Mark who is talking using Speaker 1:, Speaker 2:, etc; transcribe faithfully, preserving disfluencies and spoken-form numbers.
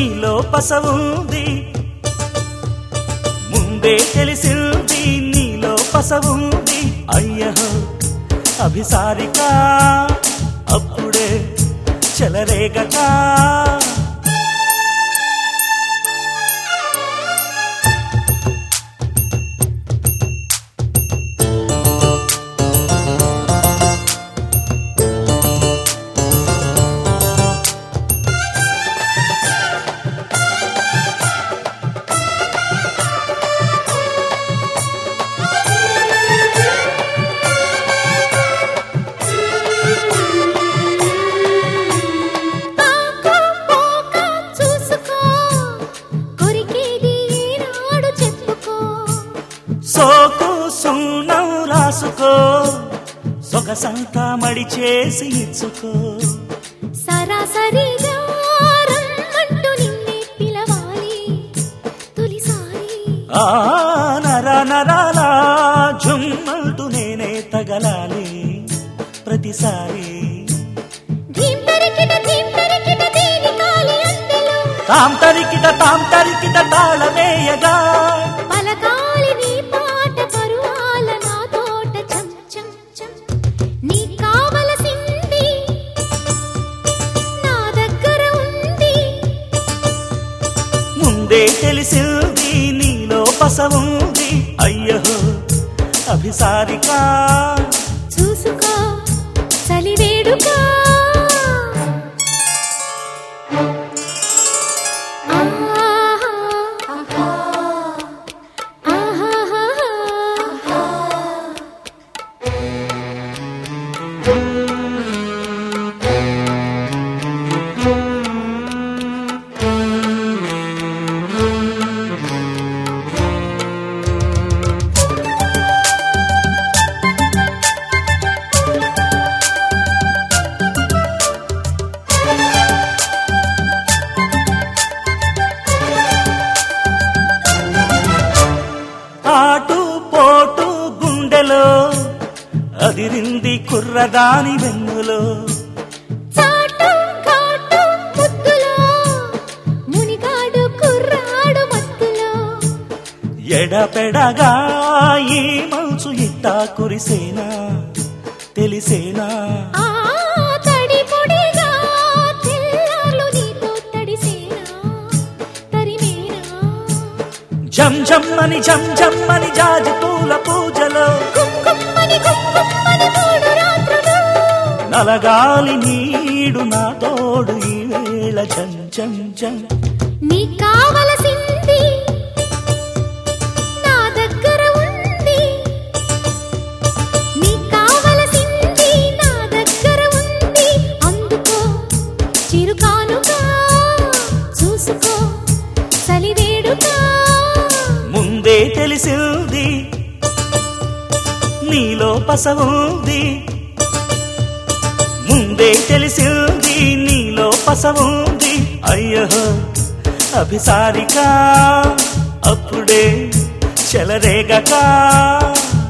Speaker 1: నీలో పసవుంది ముందే తెలిసింది నీలో పసవుంది అయ్యహో అభిసారిక అప్పుడే చెలరేగకా సోకు సున్నం రాసుకో సొగసంతా మడి చేసి ఇచ్చుకో
Speaker 2: సరాసరిగా రమ్మంటూ నిన్నే పిలవాలి తొలిసారి
Speaker 1: ఆ నర నరాలా జుమ్మంటూ నేనే తగలాలి ప్రతిసారి
Speaker 2: ధీం తరికిట ధీం తరికిట దీని కాలి అందెలో
Speaker 1: తాం తరికిట తాం తరికిట తాళమేయగా
Speaker 2: పలకాలి నీ పాట పరువాల నా తోట చం చం చం నీ కావలసింది నా దగ్గర ఉంది
Speaker 1: ముందే తెలిసింది నీలో పసవుంది అయ్యహో అభిసారిక
Speaker 2: చూసుకో చలివేడుకా
Speaker 1: ఆటు పోటు గుండెలో అదిరింది కుర్రదాని వెన్నులో
Speaker 2: చాటు ఘాటు ముద్దులో మునిగాడు కుర్రాడు మత్తులో
Speaker 1: ఎడపెడగా ఈ మంచు ఇట్టా కురిసేనా తెలిసేనా
Speaker 2: ఆ తడి పొడిగా తెల్లార్లు నీతో తడిసేనా తరిమేనా
Speaker 1: జం జమ్మని జం జమ్మని జాజి పూల పూజలో
Speaker 2: గుమ్గుమ్మని గుమ్గుమ్మని మూడు రాత్రులు
Speaker 1: నలగాలి నీడు నా తోడు ఈ వేళ జం జం జం
Speaker 2: నీ కావలసింది నా దగ్గర ఉంది నీ కావలసింది నా దగ్గర ఉంది అందుకో చిరుకానుగా చూసుకో చలివేడుగా
Speaker 1: ముందే తెలిసింది నీలో పసవుంది ముందే తెలిసింది నీలో పసవుంది అయ్యహో అభిసారిక అప్పుడే చెలరేగకా